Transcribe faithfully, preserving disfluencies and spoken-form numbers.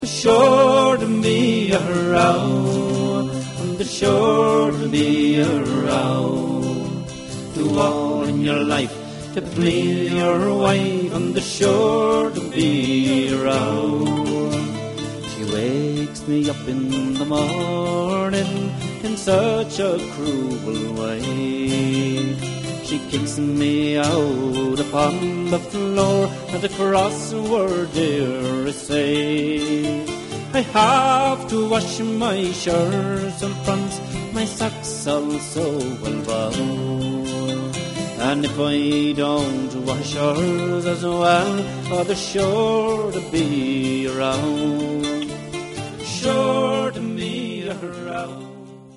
Sure to be a row, there's sure to be a row. Do all in your life to please your wife, and there's sure to be a row. She wakes me up in the morning in such a cruel way. She kicks me out upon the floor and across her dearest say. I have to wash my shirts and fronts, my socks also will bow. And if I don't wash hers as well, oh, there's sure to be a row. Sure to be a row.